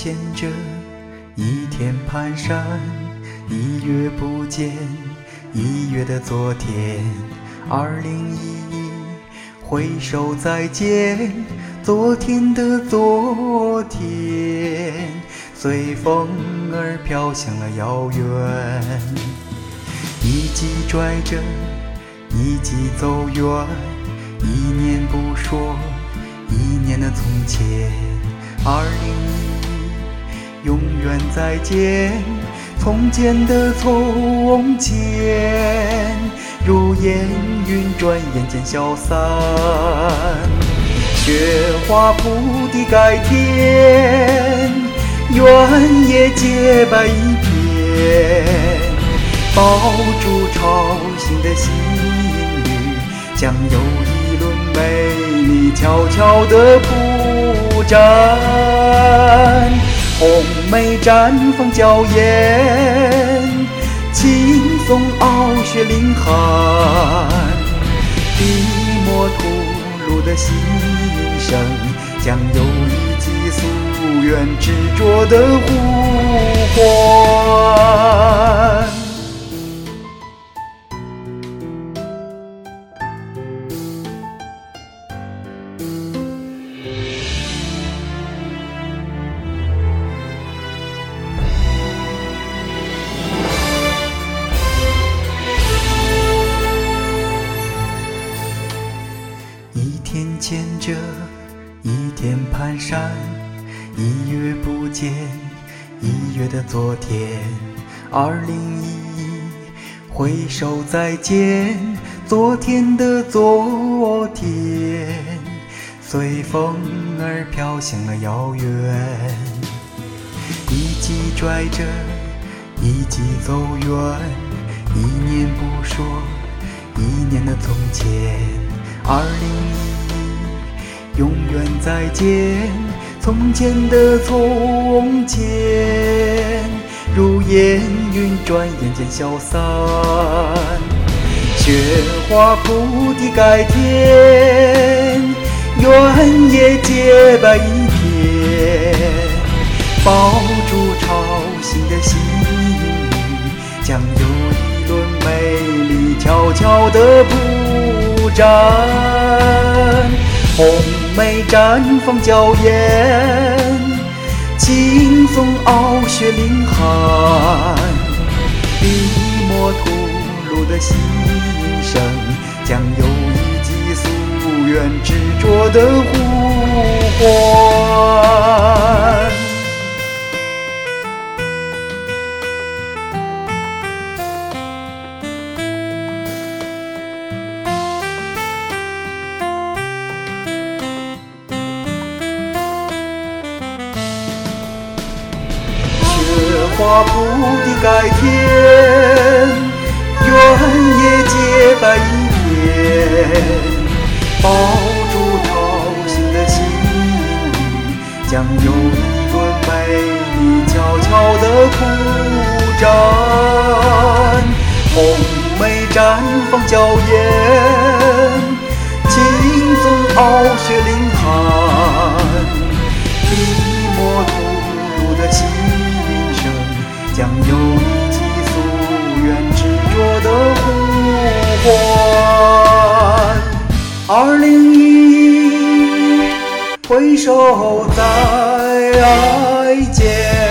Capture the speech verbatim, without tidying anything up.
牵着一天蹒跚，一月不见一月的昨天。二零一一回首再见，昨天的昨天，随风儿飘向了遥远。一季拽着一季走远，一年不说一年的从前。二零一一永远再见，从前的从前，如烟云转眼间消散。雪花铺地改天，原野洁白一片，抱住潮醒的心语，将有一轮美丽悄悄地铺展。红梅绽放娇艳，青松傲雪凌寒，笔墨吐露的心声，将有一季夙愿执着的呼唤。一天牵着一天蹒跚，一月不见一月的昨天。二零一一回首再见，昨天的昨天，随风儿飘向了遥远。一季拽着一季走远，一年不说一年的从前。二零一一永远再见，从前的从前，如烟云转眼间消散。雪花铺地改天，原野洁白一片，抱住潮醒的心语，将有一轮美丽悄悄地铺展。红梅绽放娇艳，青松傲雪凌寒，笔墨吐露的心声，将有一季夙愿执着的呼唤。花铺地改天，原野洁白一片，抱住潮醒的心语，将有一轮美丽悄悄地铺展。红梅绽放娇艳，青松傲雪凌寒，笔墨吐露的心将有一季夙愿执着的呼唤。二零一一回首再见。